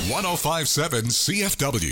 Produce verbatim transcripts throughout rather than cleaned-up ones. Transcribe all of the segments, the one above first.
one oh five point seven C F W.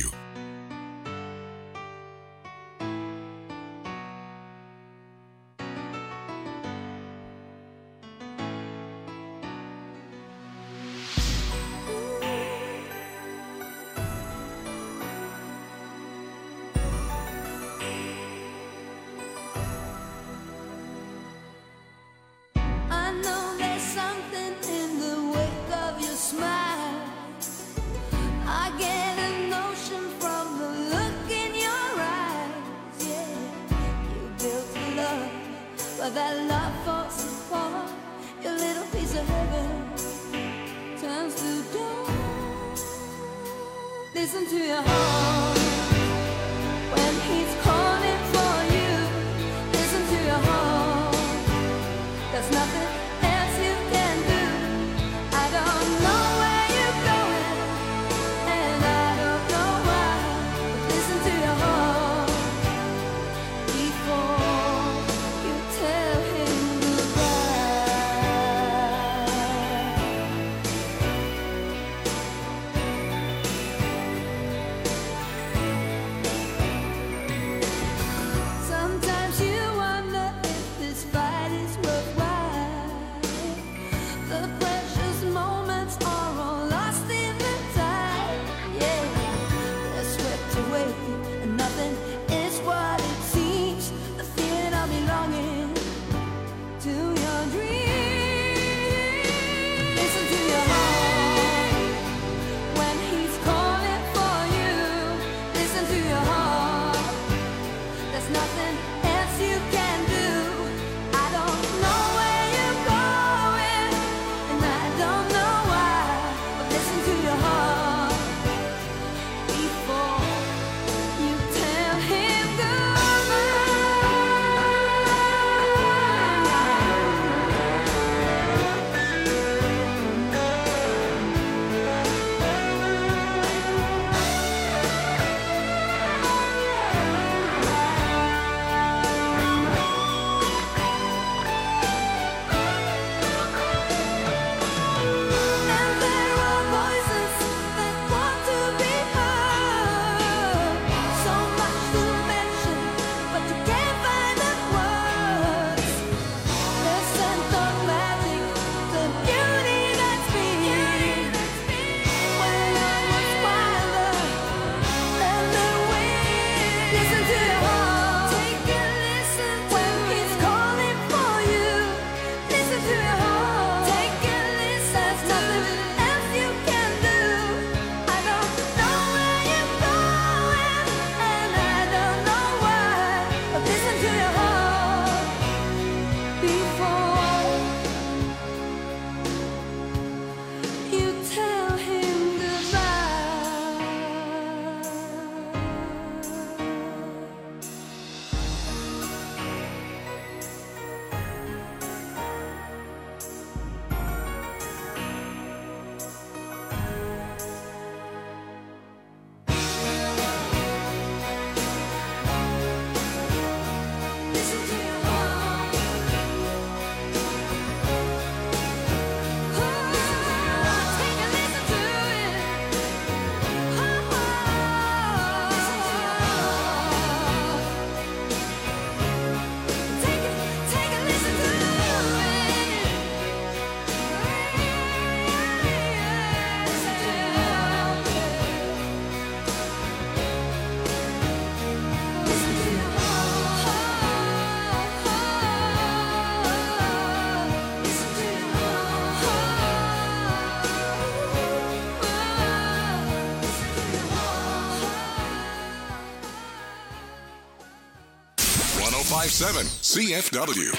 one oh five point seven C F W.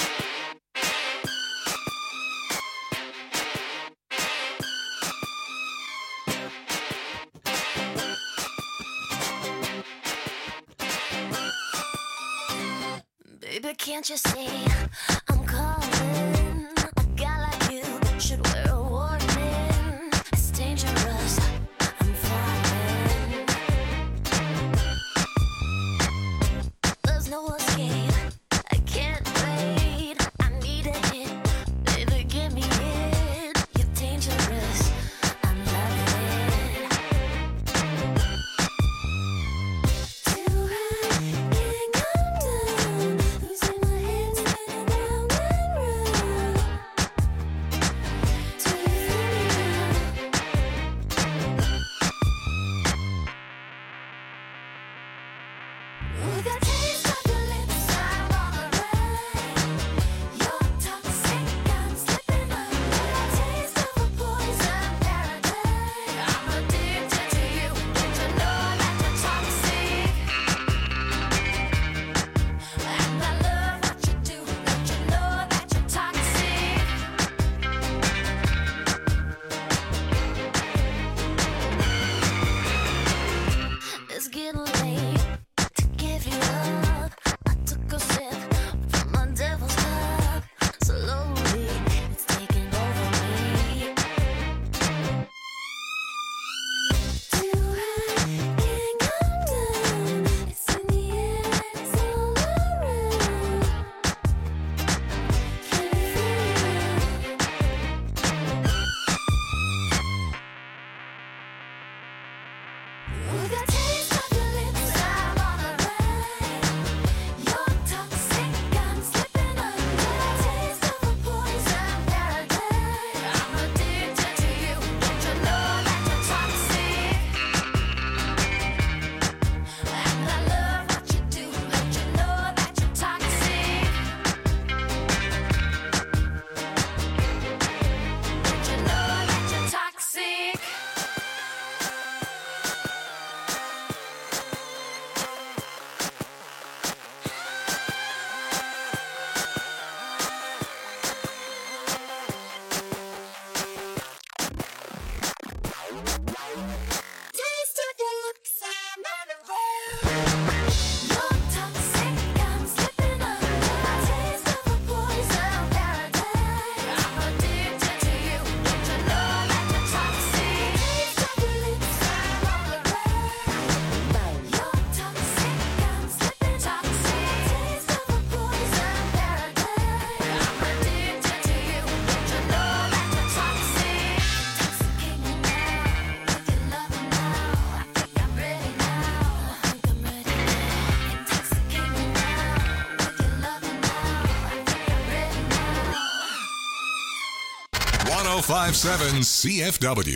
Baby, can't you see I'm calling? A guy like you should wear a warning. It's dangerous, I'm falling. There's no escape, I can't wait. I need a hit, baby, give me it. You're dangerous, I'm loving it. one oh five point seven C F W.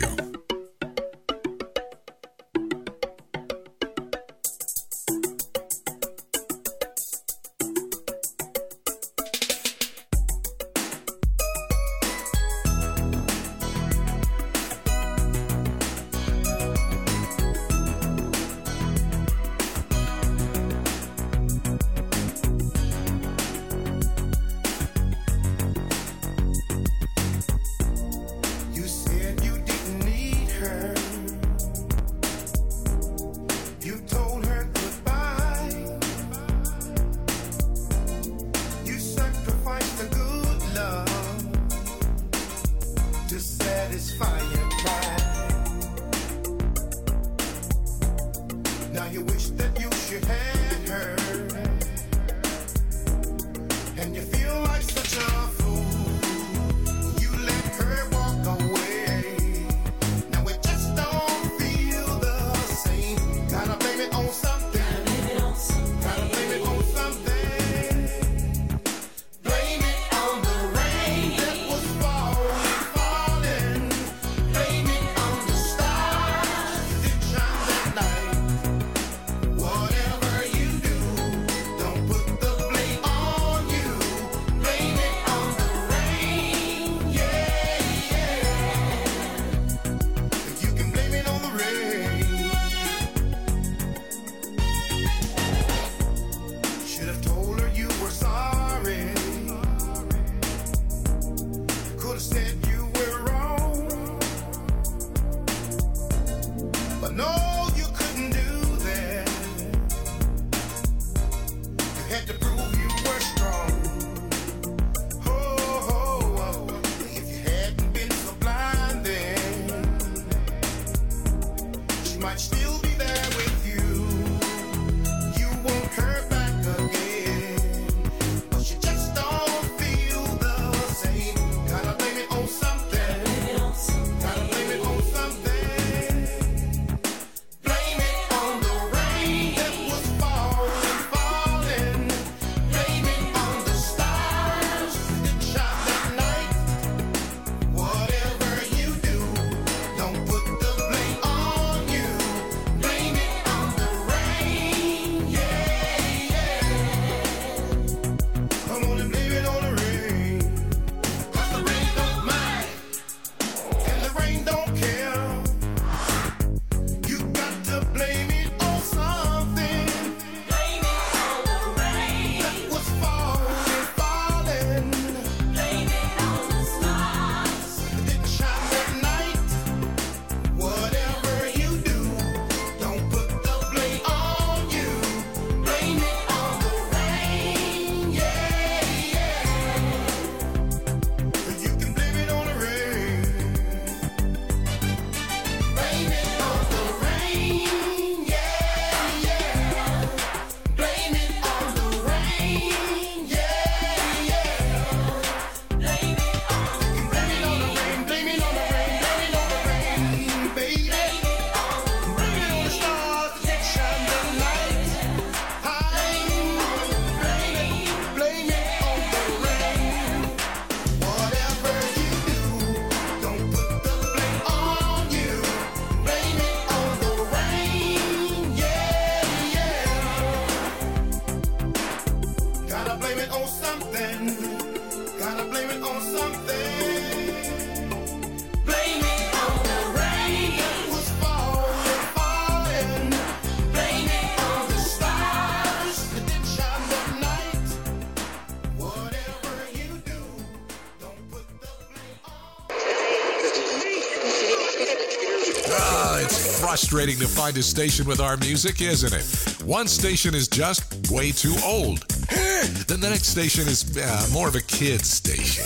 Frustrating to find a station with our music, isn't it? One station is just way too old. Then the next station is uh, more of a kid's station.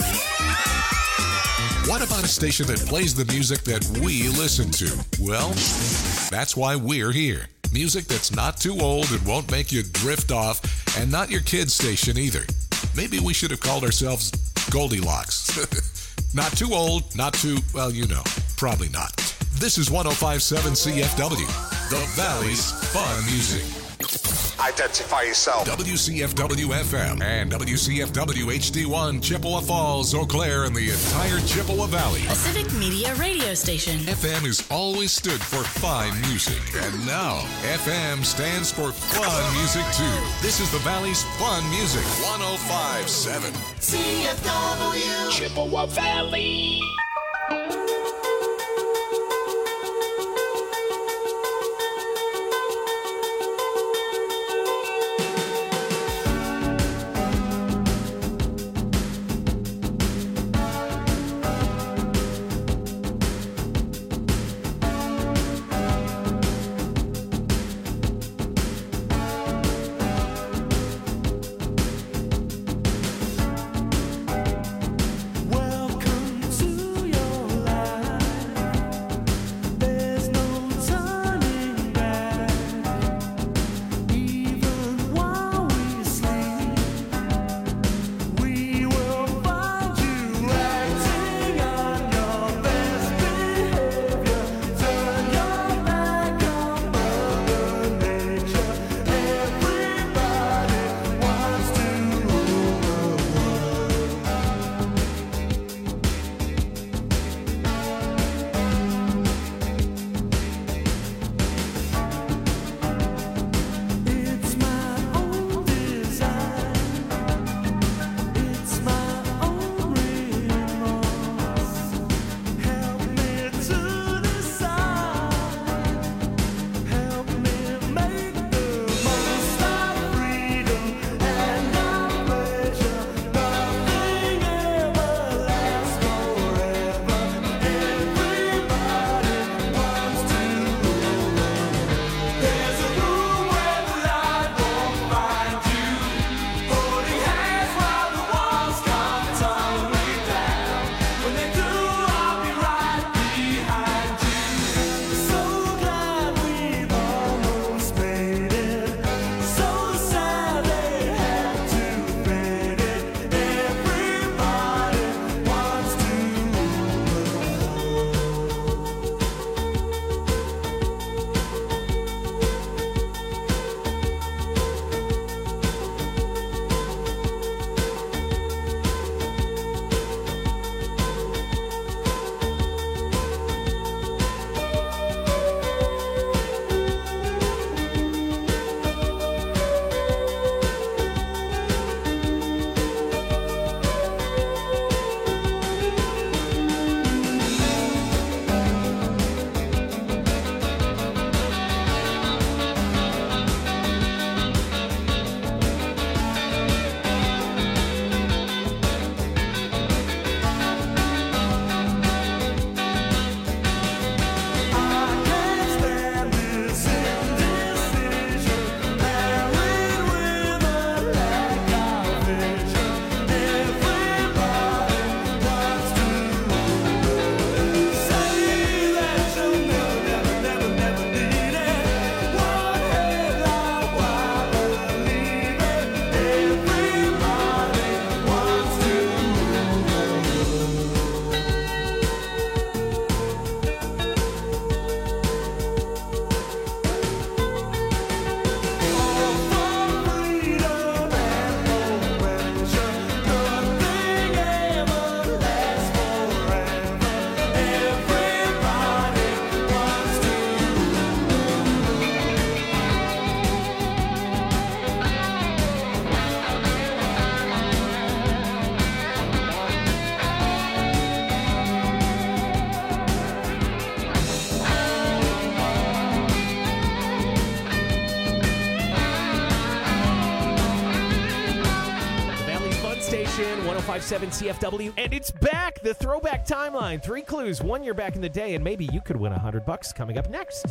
What about a station that plays the music that we listen to? Well, that's why we're here. Music that's not too old and won't make you drift off, and not your kid's station either. Maybe we should have called ourselves Goldilocks. Not too old, not too, well, you know, probably not. This is one oh five point seven C F W, the Valley's Fun Music. Identify yourself. W C F W F M and W C F W H D one, Chippewa Falls, Eau Claire, and the entire Chippewa Valley. A civic media radio station. F M has always stood for fine music, and now F M stands for fun music too. This is the Valley's fun music, one oh five point seven. C F W Chippewa Valley. one oh five point seven C F W, and it's back, the Throwback Timeline. Three clues, one year back in the day, and maybe you could win one hundred bucks coming up next.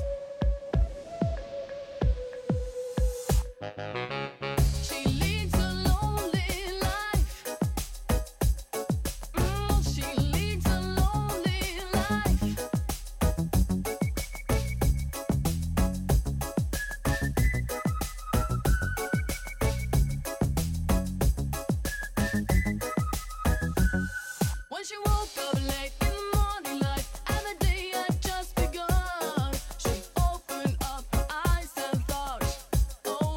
She opened up her eyes and thought, oh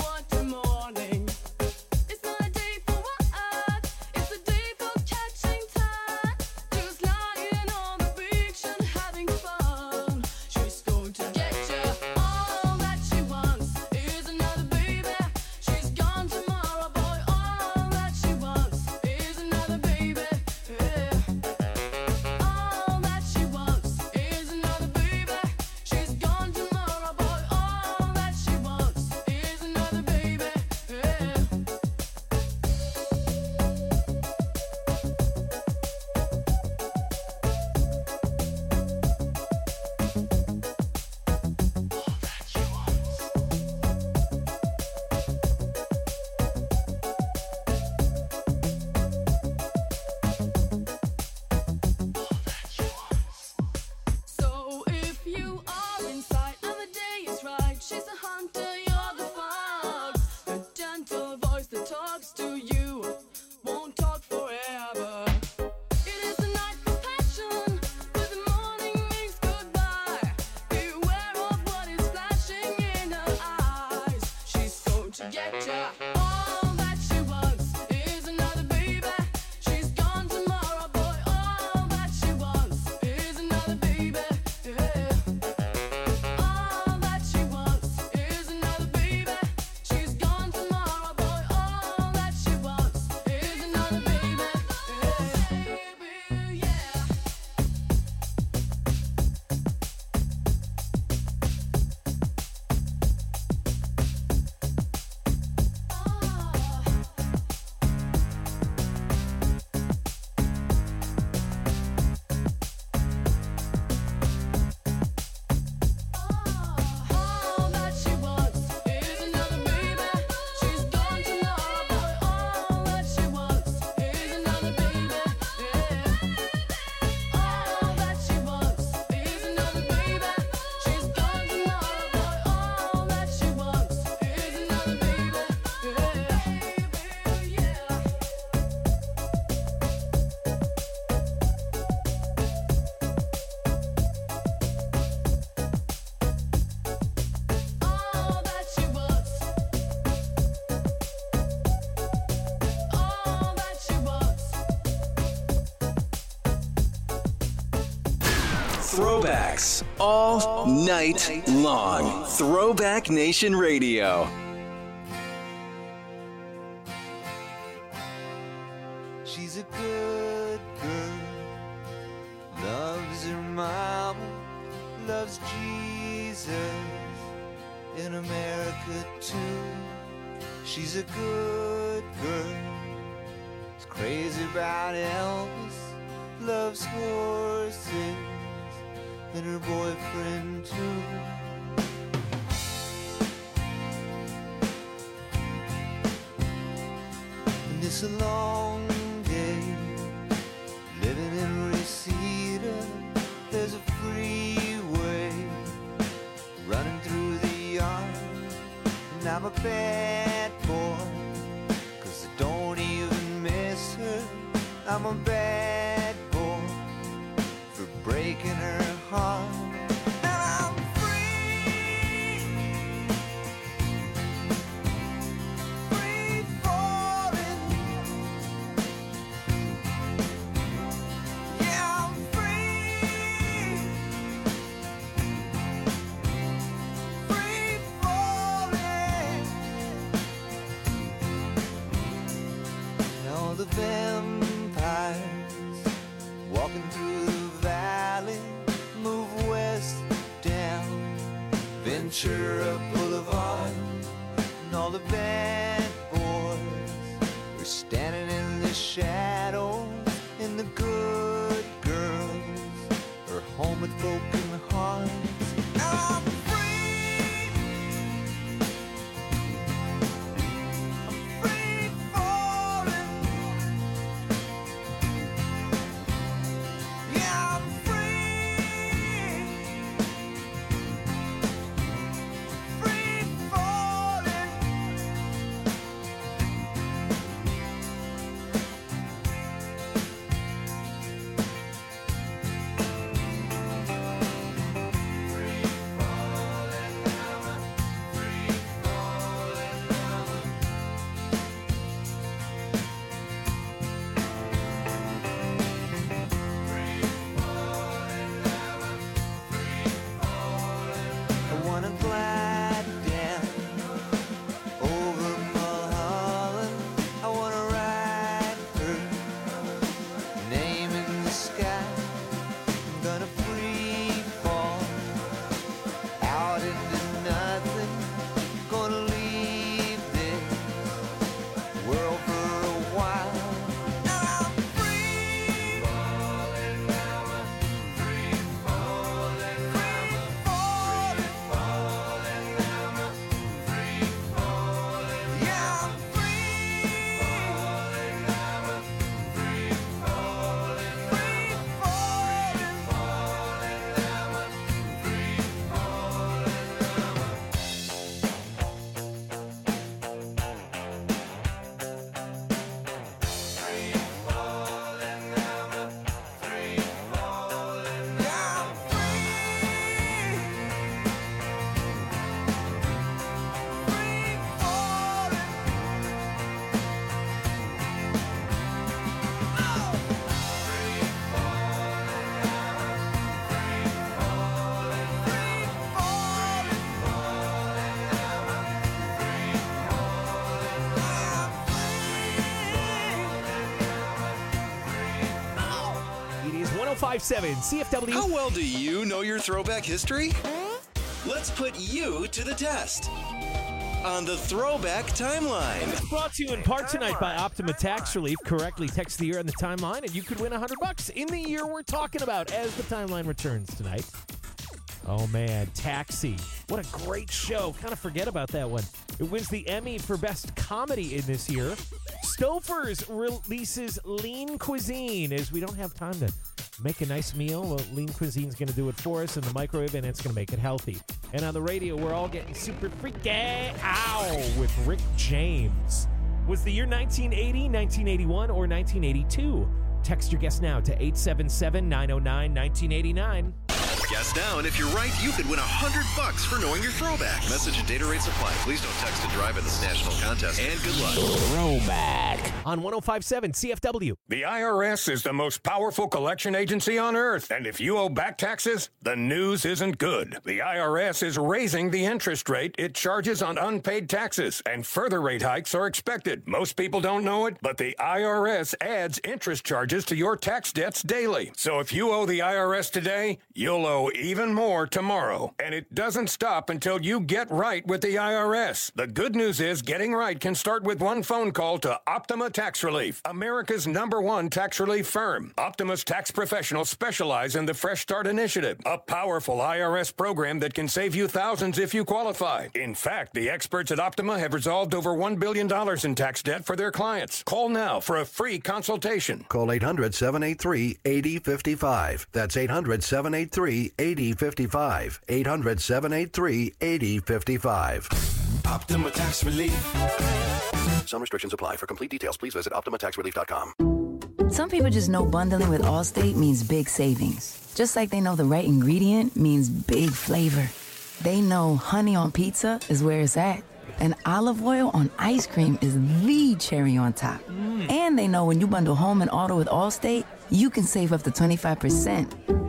Throwbacks all night long. Throwback Nation Radio. She's a good girl, loves her mama, loves Jesus, in America too. She's a good girl, is crazy about Elvis, loves horses, and her boyfriend too. And it's a long day living in Reseda. There's a freeway running through the yard, and I'm a bad boy, 'cause I don't even miss her. I'm a bad boy for breaking her heart. The vampires walking through the valley move west down Ventura Boulevard, and all the bad boys are standing in the shadows, and the good girls are home with broken hearts. I'm five seven C F W. How well do you know your throwback history? Let's put you to the test on the Throwback Timeline. Brought to you in part tonight by Optima Tax Relief. Correctly text the year on the timeline, and you could win one hundred bucks in the year we're talking about as the timeline returns tonight. Oh, man, Taxi. What a great show. Kind of forget about that one. It wins the Emmy for Best Comedy in this year. Stouffer's releases Lean Cuisine, as we don't have time to make a nice meal. Well, Lean Cuisine's going to do it for us in the microwave, and it's going to make it healthy. And on the radio, we're all getting super freaky ow with Rick James. Was the year nineteen eighty, nineteen eighty-one, or nineteen eighty-two? Text your guess now to eight seven seven, nine oh nine, nineteen eighty-nine. Guess now, and if you're right, you could win one hundred bucks for knowing your throwback. Message and data rates apply. Please don't text and drive in this national contest. And good luck. Throwback on one oh five point seven C F W. The I R S is the most powerful collection agency on earth, and if you owe back taxes, the news isn't good. The I R S is raising the interest rate it charges on unpaid taxes, and further rate hikes are expected. Most people don't know it, but the I R S adds interest charges to your tax debts daily. So if you owe the I R S today, you'll owe even more tomorrow. And it doesn't stop until you get right with the I R S. The good news is getting right can start with one phone call to Optima Tax Relief, America's number one tax relief firm. Optima's tax professionals specialize in the Fresh Start Initiative, a powerful I R S program that can save you thousands if you qualify. In fact, the experts at Optima have resolved over one billion dollars in tax debt for their clients. Call now for a free consultation. Call eight hundred, seven eight three, eight oh five five. That's eight hundred, seven eight three, eight oh five five. eight hundred, seven eight three, eight oh five five. Optima Tax Relief. Some restrictions apply. For complete details, please visit optima tax relief dot com. Some people just know bundling with Allstate means big savings. Just like they know the right ingredient means big flavor. They know honey on pizza is where it's at. And olive oil on ice cream is the cherry on top. Mm. And they know when you bundle home and auto with Allstate, you can save up to twenty-five percent.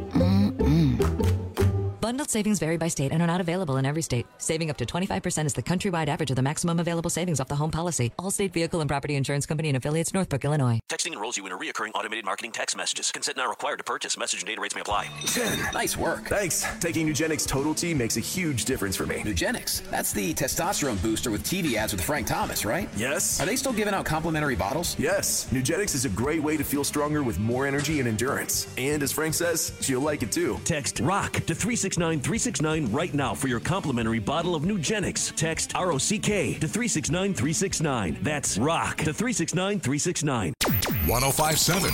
Mm-mm. Bundled savings vary by state and are not available in every state. Saving up to twenty-five percent is the countrywide average of the maximum available savings off the home policy. Allstate Vehicle and Property Insurance Company and affiliates, Northbrook, Illinois. Texting enrolls you in a reoccurring automated marketing text messages. Consent not required to purchase. Message and data rates may apply. Jen, nice work. Thanks. Taking Nugenix Total T makes a huge difference for me. Nugenix? That's the testosterone booster with T V ads with Frank Thomas, right? Yes. Are they still giving out complimentary bottles? Yes. Nugenix is a great way to feel stronger with more energy and endurance. And as Frank says, you'll like it too. Text ROCK to three six nine three six nine right now for your complimentary bottle of Nugenix. Text R O C K to three six nine three six nine. That's ROCK to three six nine three six nine. one oh five point seven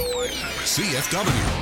C F W.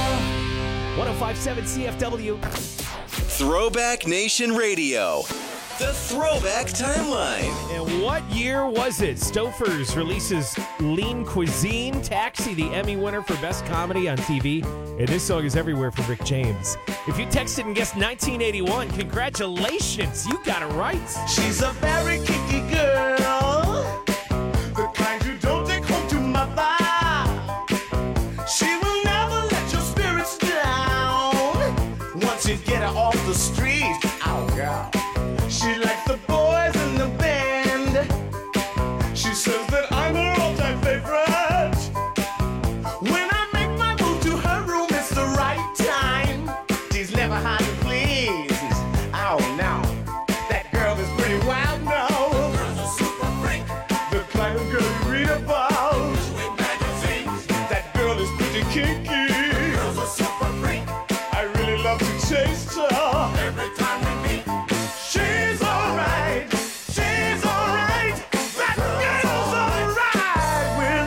one oh five point seven C F W. Throwback Nation Radio. The Throwback Timeline. And what year was it? Stouffer's releases Lean Cuisine. Taxi, the Emmy winner for Best Comedy on T V. And this song is everywhere from Rick James. If you texted and guessed nineteen eighty-one, congratulations. You got it right. She's a very kinky girl, the kind you don't take home to mother. She will never let your spirits down once you get her off the street. Oh, girl. She likes the boys in the band. She says that I'm her all-time favorite. When I make my move to her room, it's the right time. She's never hard to please. Oh, no. That girl is pretty wild now. The girl's a super freak. The kind of girl you read about. With magazines. That girl is pretty kinky. The girl's a super freak. I really love to chase her. Every time we meet. She's alright, she's alright, that girl's alright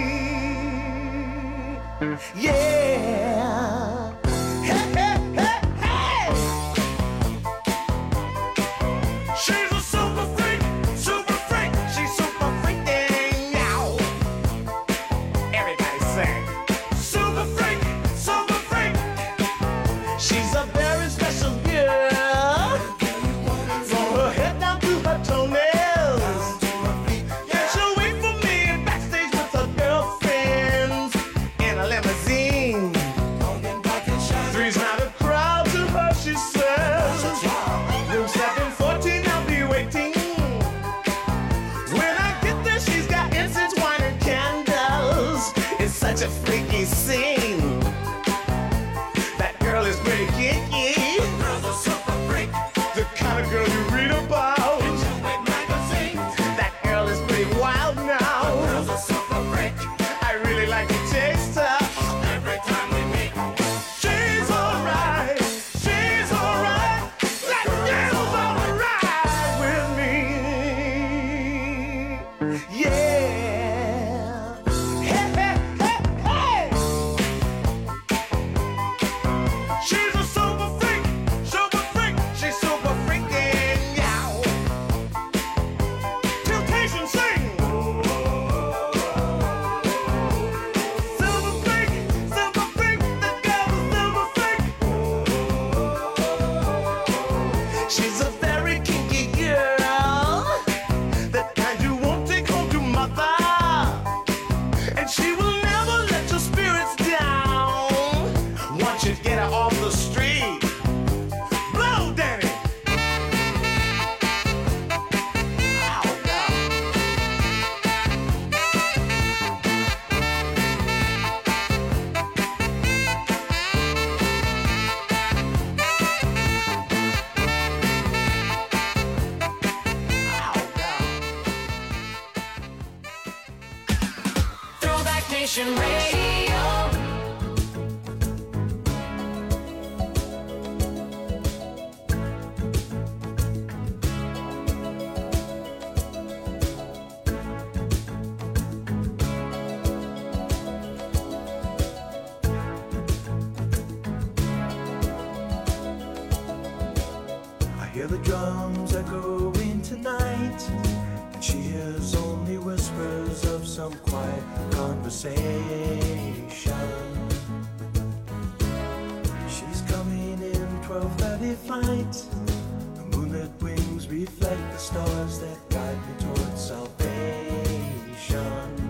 with me. Yeah. Hey, hey, hey, hey. She's a super freak, super freak, she's super freaking out. Everybody sing. Super freak, super freak. She's a very special girl. Such a freaky scene. That girl is pretty kinky. The girl's a super freak. The kind of girl you read about. In with magazines. That girl is pretty wild now. The girl's a super freak. I really like to taste her. Every time we meet. She's alright. She's alright. That girl's alright with me. Yeah. Nation Radio. I hear the drums echoing tonight, and she hears only whispers of some quiet conversation. She's coming in twelve thirty flight. The moonlit wings reflect the stars that guide me towards salvation.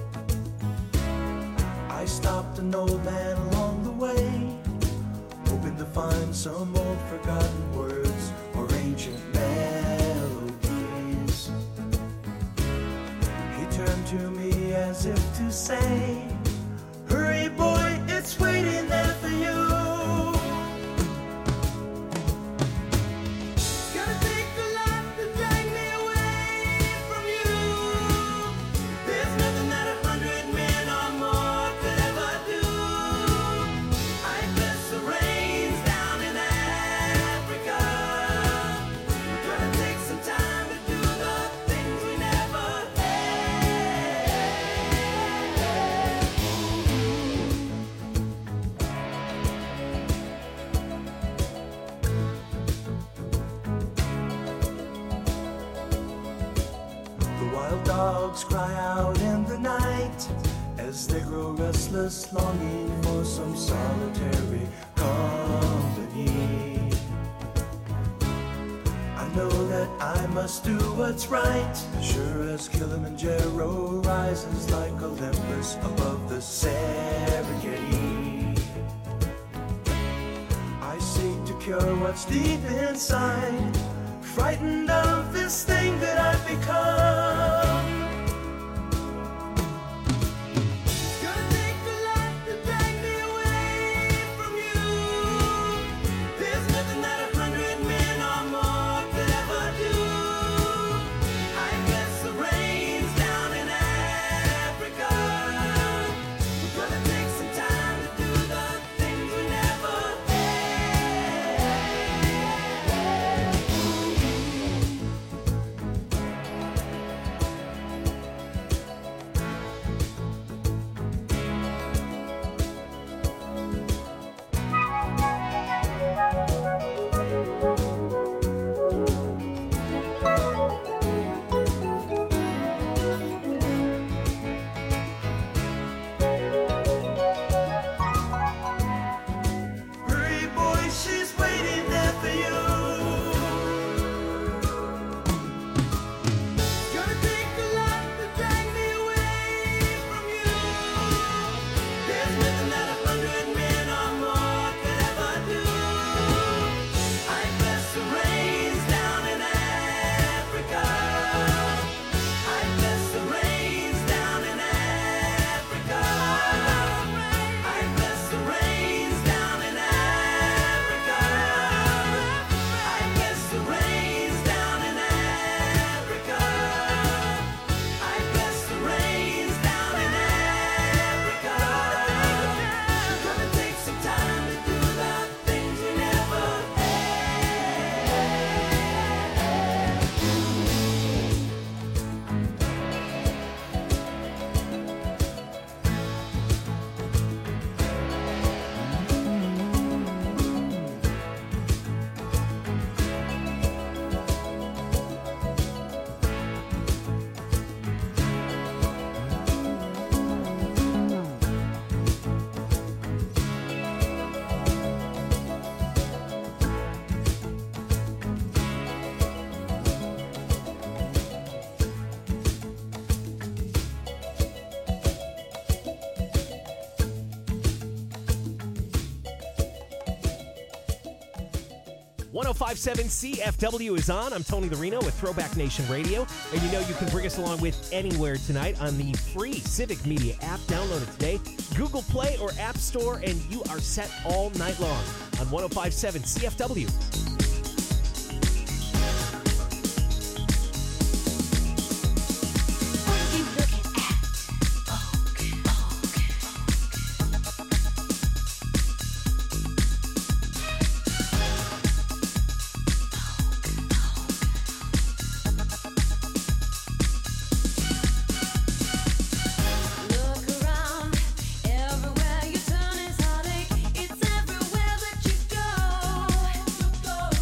I stopped an old man along the way, hoping to find some old forgotten words or ancient melodies. He turned to me as if to say, hurry boy, it's waiting there for you. Gonna take a lot to drag me away from you. There's nothing that a hundred men or more could ever do. I bless the rains down in Africa. Gonna take some time to do the things we never had. Wild dogs cry out in the night as they grow restless, longing for some solitary company. I know that I must do what's right, sure as Kilimanjaro rises like Olympus above the Serengeti. I seek to cure what's deep inside, frightened of this thing that I've become. Gonna take a lot to drag me away from you. There's nothing that a hundred men or more could ever do. I guess the rain's down in Africa. We're gonna take some time to do the things we never Hurry, boy, she's waiting there for you. Gonna take a lot to drag me away from you. There's nothing that a hundred men or more could ever do. I guess the rain's down in Africa. I guess the rain's down in Africa. I guess the rain's down in Africa. I guess the rain's down in Africa. I guess the rain's down in Africa. We're gonna take some time to do the things we never one oh five point seven C F W is on. I'm Tony Larino with Throwback Nation Radio. And you know you can bring us along with anywhere tonight on the free Civic Media app. Download it today. Google Play or App Store, and you are set all night long on one oh five point seven C F W. Look around, everywhere you turn is heartache. It's everywhere that you go.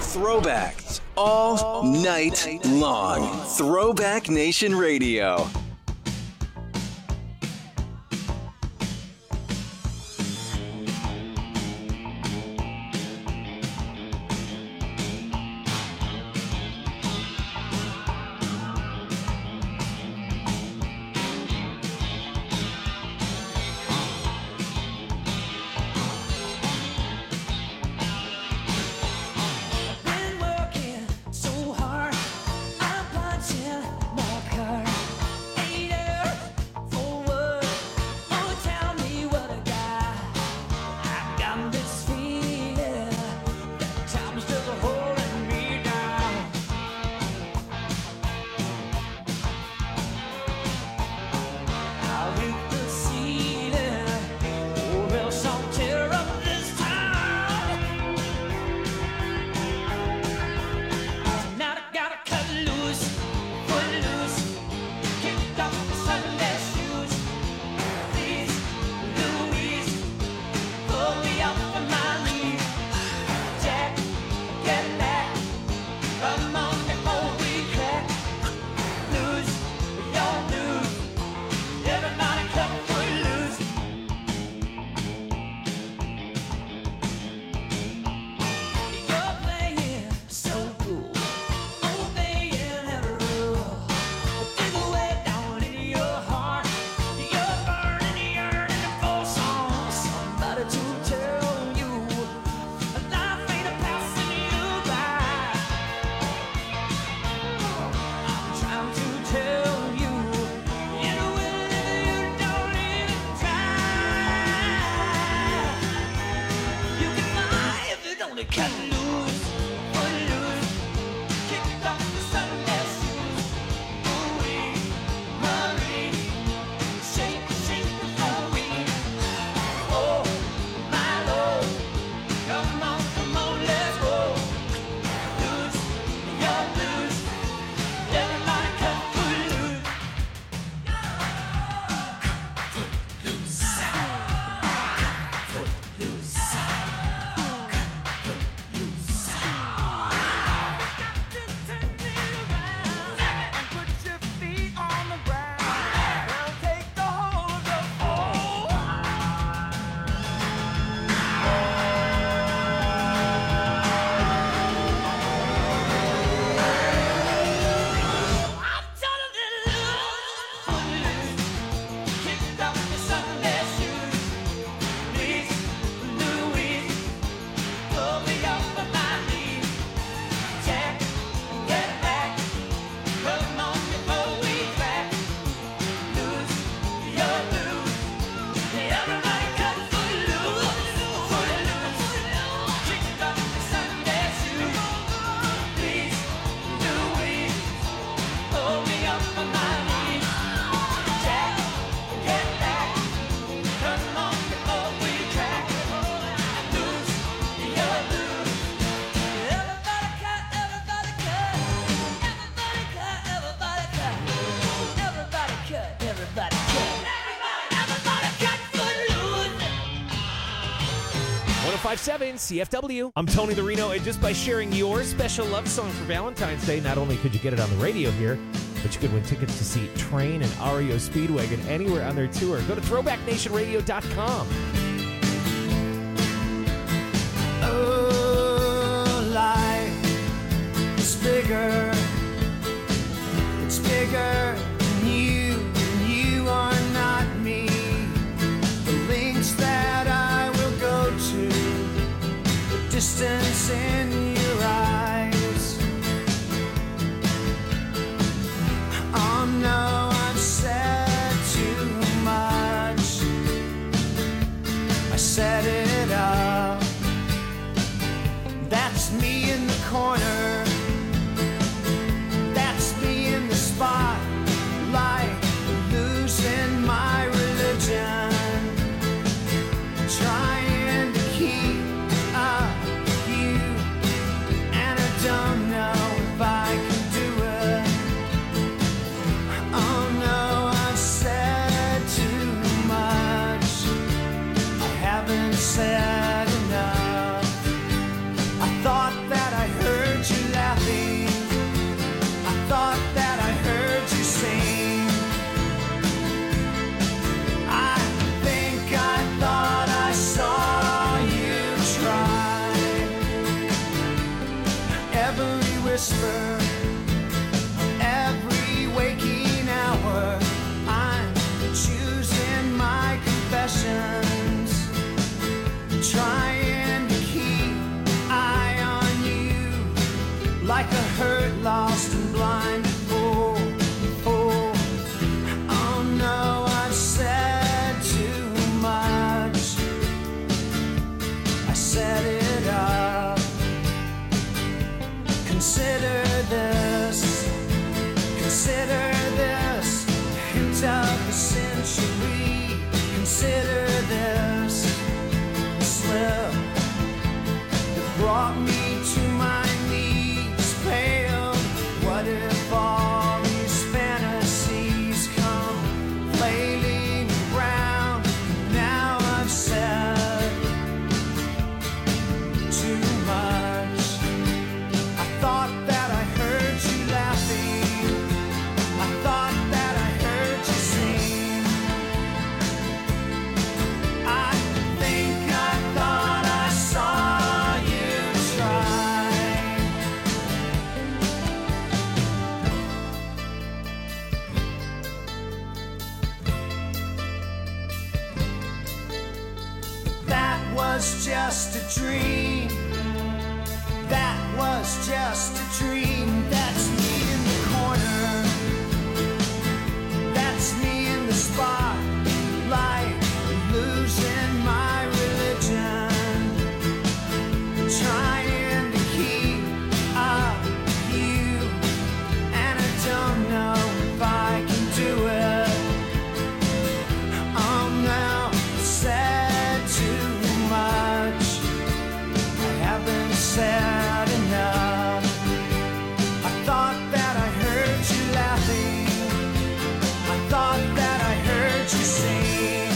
Throwbacks all night long. Throwback Nation Radio. five seven C F W. I'm Tony the Reno, and just by sharing your special love song for Valentine's Day, not only could you get it on the radio here, but you could win tickets to see Train and R E O Speedwagon anywhere on their tour. Go to throwback nation radio dot com. Oh, life is bigger. It's bigger than you, and you are not me. The links that I will go to, the distance in your eyes. Oh no, I've said too much. I set it up. That's me in the corner. That's me in the spot. Consider this a hint of the century. Consider this a slip that brought me to my knees, pale. What if all these fantasies come flailing around? Now I've said too much. I thought that I heard you laughing. I thought that I heard you sing. I think I thought I saw you try. That was just a dream. That was just a dream. That's me in the corner. That's me in the spotlight, losing my religion, trying to keep up with you, and I don't know if I can do it. Oh no, I said too much. I haven't said enough. I thought that I heard you laughing. I thought that I heard you sing.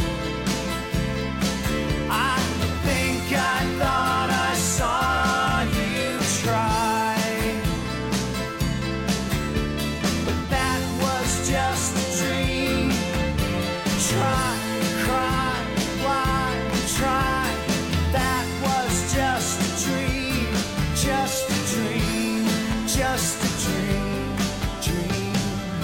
I think I thought I saw you try. But that was just a dream. Try, cry, why, try. That was just a dream. Just a dream. Just a dream. Dream.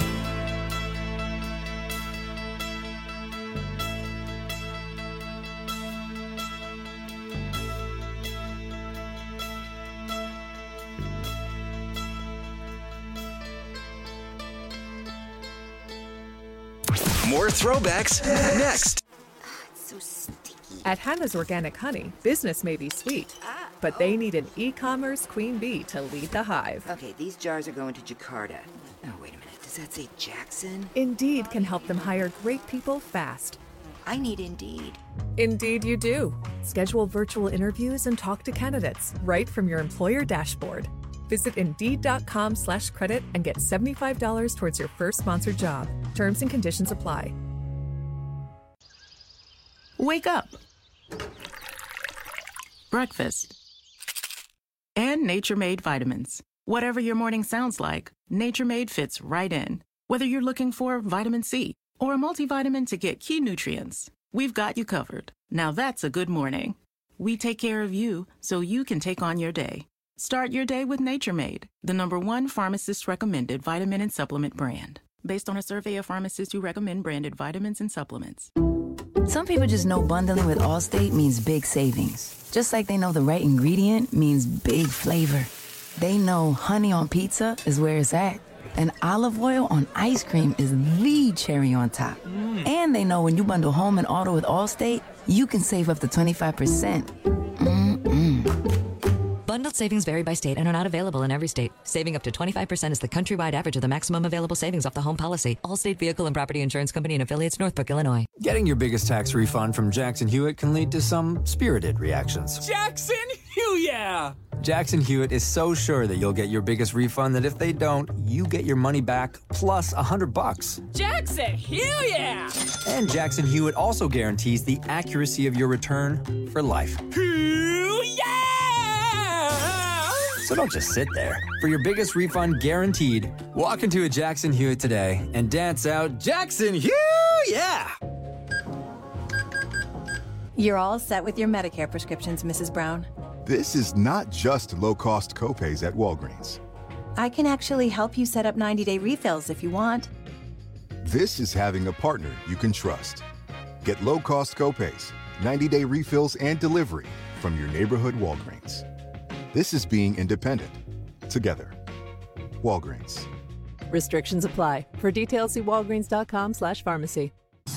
More throwbacks next. At Hannah's Organic Honey, business may be sweet, but they need an e-commerce queen bee to lead the hive. Okay, these jars are going to Jakarta. Oh, wait a minute. Does that say Jackson? Indeed can help them hire great people fast. I need Indeed. Indeed you do. Schedule virtual interviews and talk to candidates right from your employer dashboard. Visit Indeed.com slash credit and get seventy-five dollars towards your first sponsored job. Terms and conditions apply. Wake up. Breakfast. And Nature Made vitamins. Whatever your morning sounds like, Nature Made fits right in. Whether you're looking for vitamin C or a multivitamin to get key nutrients, we've got you covered. Now that's a good morning. We take care of you so you can take on your day. Start your day with Nature Made, the number one pharmacist-recommended vitamin and supplement brand. Based on a survey of pharmacists who recommend branded vitamins and supplements. Some people just know bundling with Allstate means big savings. Just like they know the right ingredient means big flavor. They know honey on pizza is where it's at. And olive oil on ice cream is the cherry on top. Mm. And they know when you bundle home and auto with Allstate, you can save up to twenty-five percent. Mm-mm. Bundled savings vary by state and are not available in every state. Saving up to twenty-five percent is the countrywide average of the maximum available savings off the home policy. Allstate Vehicle and Property Insurance Company and affiliates, Northbrook, Illinois. Getting your biggest tax refund from Jackson Hewitt can lead to some spirited reactions. Jackson Hewitt! Jackson Hewitt is so sure that you'll get your biggest refund that if they don't, you get your money back plus a hundred bucks. Jackson Hewitt! And Jackson Hewitt also guarantees the accuracy of your return for life. Hewitt! So don't just sit there. For your biggest refund guaranteed, walk into a Jackson Hewitt today and dance out Jackson Hewitt! Yeah! You're all set with your Medicare prescriptions, Missus Brown. This is not just low-cost copays at Walgreens. I can actually help you set up ninety-day refills if you want. This is having a partner you can trust. Get low-cost copays, ninety-day refills, and delivery from your neighborhood Walgreens. This is being independent. Together. Walgreens. Restrictions apply. For details, see walgreens.com slash pharmacy.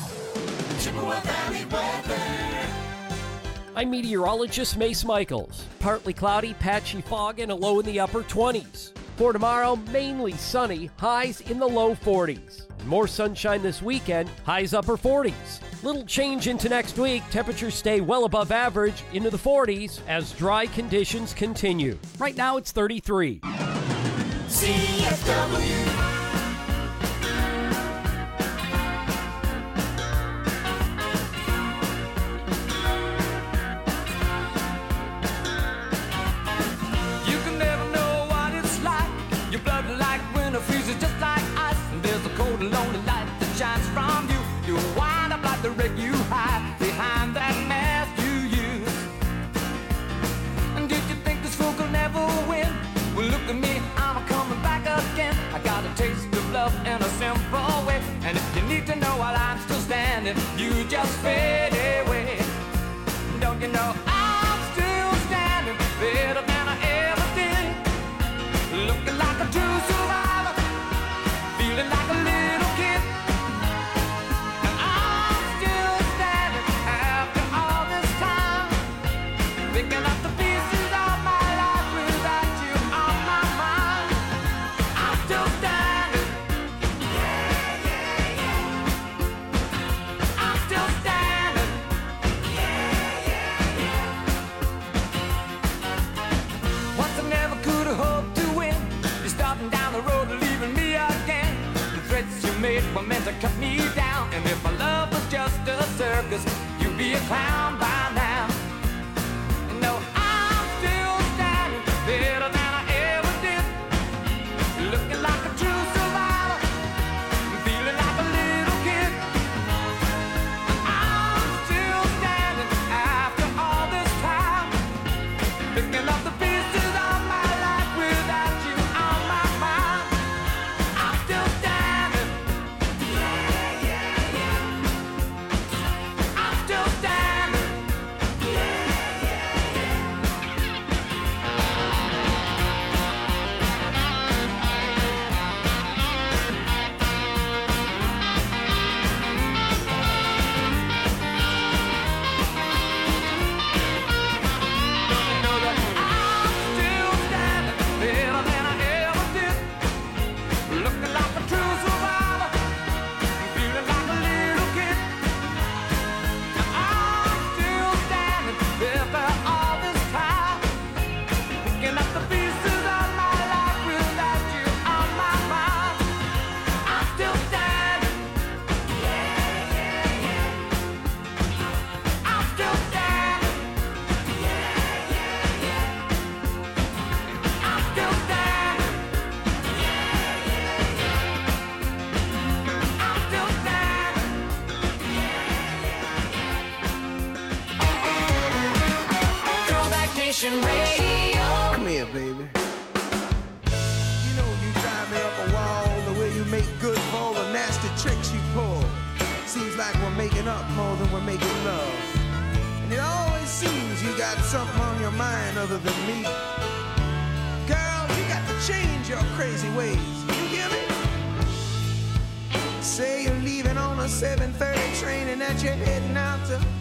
I'm meteorologist Mace Michaels. Partly cloudy, patchy fog, and a low in the upper twenties. For tomorrow, mainly sunny, highs in the low forties. More sunshine this weekend, highs upper forties. Little change into next week, temperatures stay well above average into the forties as dry conditions continue. Right now it's thirty-three. C F W. Lonely light that shines from you. You wind up like the wreck you hide behind that mask you use. And did you think this fool could never win? Well, look at me, I'm coming back again. I got a taste of love in a simple way. And if you need to know while I'm still standing, you just fade away. Don't you know I'm still standing better than I ever did? Looking like a true survivor, feeling like a little. Were meant to cut me down, and if my love was just a circus, you'd be a clown by now. No, I'm still standing better than I ever did, looking like a true survivor, feeling like a little kid. I'm still standing after all this time, picking up the pieces of my life without you on my mind. I'm still standing. Radio. Come here, baby. You know you drive me up a wall, the way you make good for all the nasty tricks you pull. Seems like we're making up more than we're making love. And it always seems you got something on your mind other than me. Girl, you got to change your crazy ways. You hear me? Say you're leaving on a seven thirty train and that you're heading out to